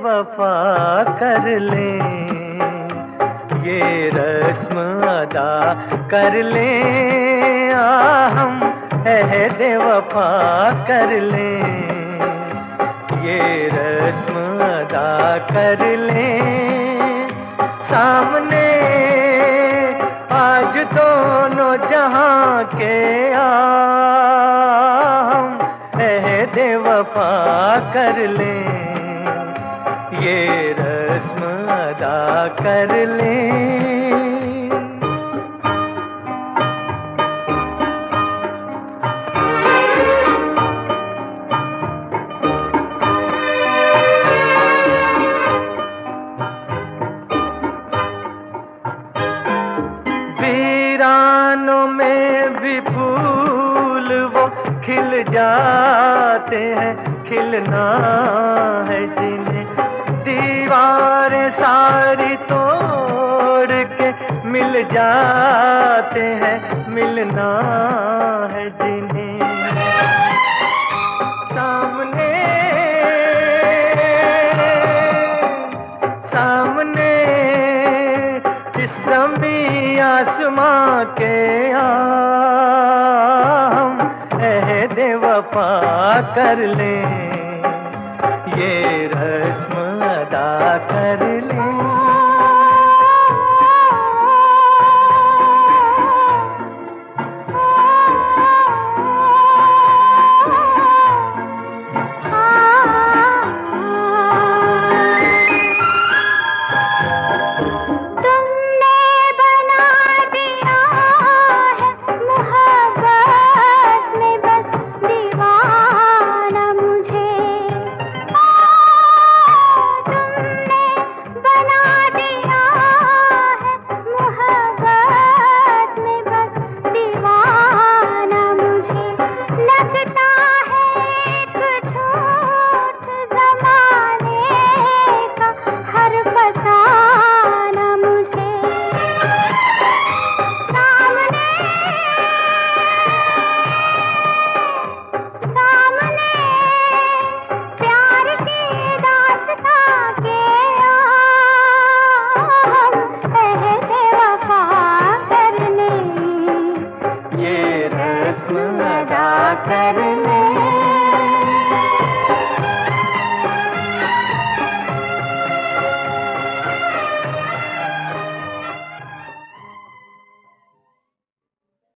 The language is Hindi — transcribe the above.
वफा कर लें, ये रस्म अदा कर लें, हम अहद वफा कर लें, ये रस्म अदा कर लें। सामने आज दोनों जहां के हम अहद वफा कर लें, ये रस्म अदा कर लें। वीरानों में भी फूल वो खिल जाते हैं, खिलना है जिन्हें दीवारें सारी तोड़ के मिल जाते हैं, मिलना है जिन्हें। सामने सामने इस ज़मीं आसमां के हम अहद वफा कर लें, ये रस्म अदा कर